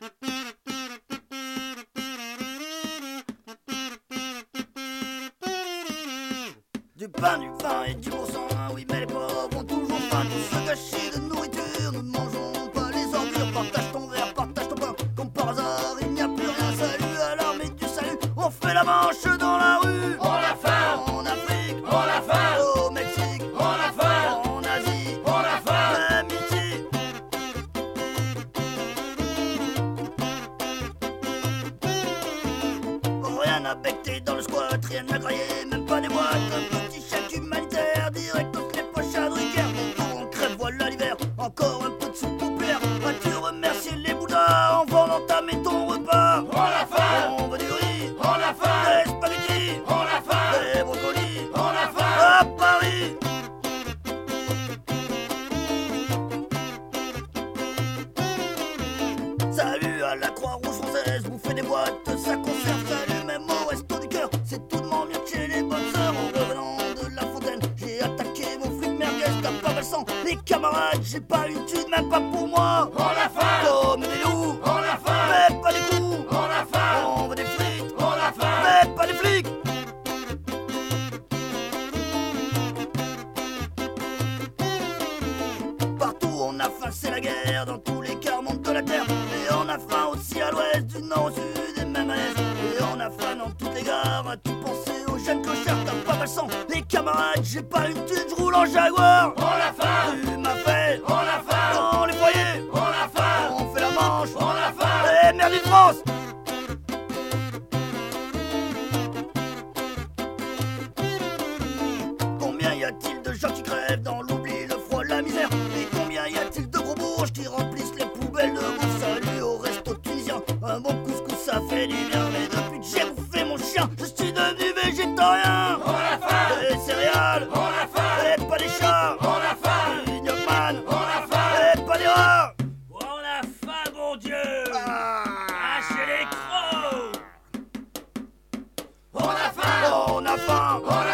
Du pain, du vin et du bon sang, oui mais les pauvres ont toujours faim. Tous se gâchis de nourriture, nous ne mangeons pas les ordures. Partage ton verre, partage ton pain, comme par hasard il n'y a plus rien. Salut à l'armée du salut, on fait la manche dans la rue. On a faim, En Afrique, on a faim, au Mexique, on a faim, en Asie, on a faim. même ici. Rien n'a becté dans le squat, rien n'a graillé, même pas des boîtes. Un petit chèque humanitaire, direct dans les poches à Drucker. On crève, voilà l'hiver, encore un peu de soupe populaire. Vas-tu remercier les bouddhas en vendant ta ton repas? On a faim, On veut du riz, on a faim, des spaghettis, on a faim, des brocolis, on a faim. à Paris. Salut à la Croix-Rouge française, bouffez des boîtes, ça conserve. Salut même au resto du cœur, c'est tout de même mieux que chez les bonnes sœurs. En revenant de la fontaine, j'ai attaqué mon fric merguez, t'as pas mal sang. Les camarades, j'ai pas une thune, même pas pour moi. On a faim, Comme des loups, on a faim, mais pas des coups. on a faim, On veut des frites, on a faim. mais pas des flics. Partout on a faim, c'est la guerre, dans tous les quarts-mondes de la terre. Et on a faim aussi à l'ouest, du nord au sud et même à l'est. Et on a faim dans toutes les gares, à tout penser aux jeunes clochards, t'as pas mal sang. Les camarades, j'ai pas une thune, je roule en Jaguar. On a faim, Tu m'as fait on a faim, dans les foyers, on a faim, on fait la manche, on a faim. et merde de France. Combien y a-t-il de gens qui crèvent dans l'oubli, le froid, la misère? Et combien y a-t-il de gros bourges qui remplissent les poubelles de bouffe? Salut au resto tunisien, un bon couscous ça fait du bien. Mais depuis que j'ai bouffé mon chien, je suis devenu végétarien. On a faim, Des céréales, on a faim, et pas des chats, on a faim, du Gnocchman, on a faim. et pas des rats. On a faim, mon Dieu. Ah, Chez les crocs. On a faim, on a faim, on a